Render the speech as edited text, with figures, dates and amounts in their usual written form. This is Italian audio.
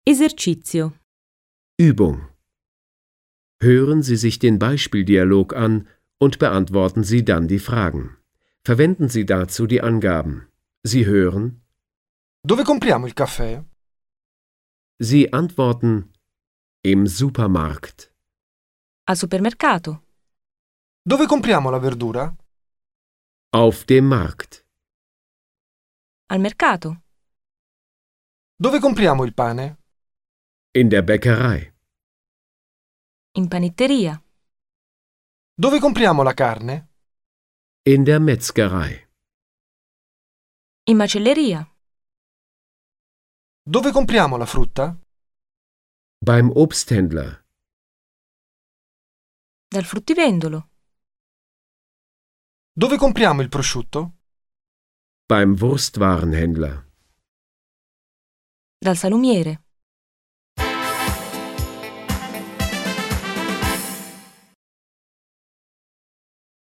Esercizio. Übung. Hören Sie sich den Beispieldialog an und beantworten Sie dann die Fragen. Verwenden Sie dazu die Angaben. Sie hören. Dove compriamo il caffè? Sie antworten im Supermarkt. Al supermercato. Dove compriamo la verdura? Auf dem Markt. Al mercato. Dove compriamo il pane? In der Bäckerei. In panetteria. Dove compriamo la carne? In der Metzgerei. In macelleria. Dove compriamo la frutta? Beim Obsthändler. Dal fruttivendolo. Dove compriamo il prosciutto? Beim Wurstwarenhändler. Dal salumiere.